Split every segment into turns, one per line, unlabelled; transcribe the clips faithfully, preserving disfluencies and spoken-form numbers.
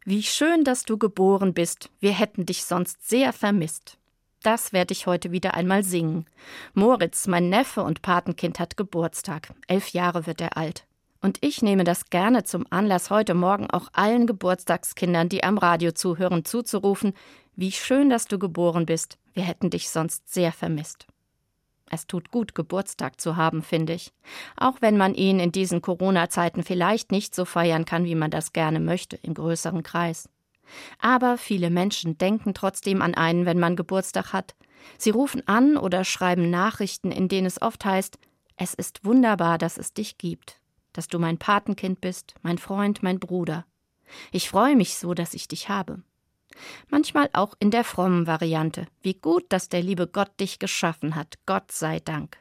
Wie schön, dass du geboren bist, wir hätten dich sonst sehr vermisst. Das werde ich heute wieder einmal singen. Moritz, mein Neffe und Patenkind, hat Geburtstag. Elf Jahre wird er alt. Und ich nehme das gerne zum Anlass, heute Morgen auch allen Geburtstagskindern, die am Radio zuhören, zuzurufen: Wie schön, dass du geboren bist, wir hätten dich sonst sehr vermisst. Es tut gut, Geburtstag zu haben, finde ich. Auch wenn man ihn in diesen Corona-Zeiten vielleicht nicht so feiern kann, wie man das gerne möchte, im größeren Kreis. Aber viele Menschen denken trotzdem an einen, wenn man Geburtstag hat. Sie rufen an oder schreiben Nachrichten, in denen es oft heißt: Es ist wunderbar, dass es dich gibt, dass du mein Patenkind bist, mein Freund, mein Bruder. Ich freue mich so, dass ich dich habe. Manchmal auch in der frommen Variante. Wie gut, dass der liebe Gott dich geschaffen hat. Gott sei Dank.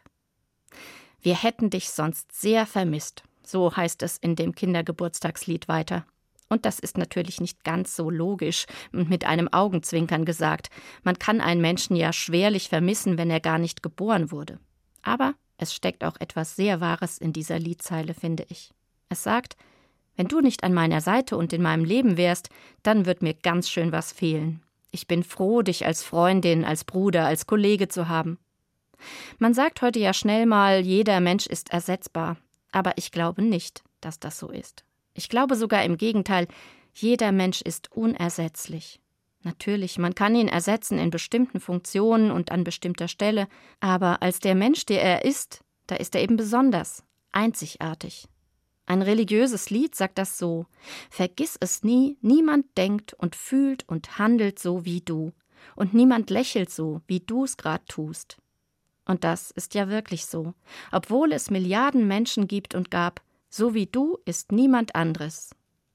Wir hätten dich sonst sehr vermisst. So heißt es in dem Kindergeburtstagslied weiter. Und das ist natürlich nicht ganz so logisch und mit einem Augenzwinkern gesagt. Man kann einen Menschen ja schwerlich vermissen, wenn er gar nicht geboren wurde. Aber es steckt auch etwas sehr Wahres in dieser Liedzeile, finde ich. Es sagt: Wenn du nicht an meiner Seite und in meinem Leben wärst, dann wird mir ganz schön was fehlen. Ich bin froh, dich als Freundin, als Bruder, als Kollege zu haben. Man sagt heute ja schnell mal, jeder Mensch ist ersetzbar. Aber ich glaube nicht, dass das so ist. Ich glaube sogar im Gegenteil, jeder Mensch ist unersetzlich. Natürlich, man kann ihn ersetzen in bestimmten Funktionen und an bestimmter Stelle, aber als der Mensch, der er ist, da ist er eben besonders, einzigartig. Ein religiöses Lied sagt das so: Vergiss es nie, niemand denkt und fühlt und handelt so wie du. Und niemand lächelt so, wie du es gerade tust. Und das ist ja wirklich so. Obwohl es Milliarden Menschen gibt und gab, so wie du ist niemand anderes.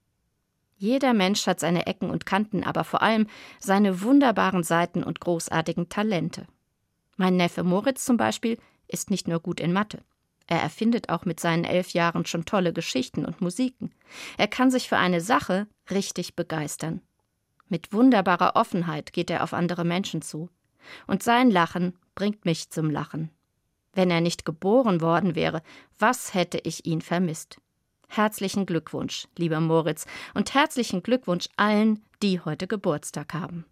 Jeder Mensch hat seine Ecken und Kanten, aber vor allem seine wunderbaren Seiten und großartigen Talente. Mein Neffe Moritz zum Beispiel ist nicht nur gut in Mathe. Er erfindet auch mit seinen elf Jahren schon tolle Geschichten und Musiken. Er kann sich für eine Sache richtig begeistern. Mit wunderbarer Offenheit geht er auf andere Menschen zu. Und sein Lachen bringt mich zum Lachen. Wenn er nicht geboren worden wäre, was hätte ich ihn vermisst? Herzlichen Glückwunsch, lieber Moritz, und herzlichen Glückwunsch allen, die heute Geburtstag haben.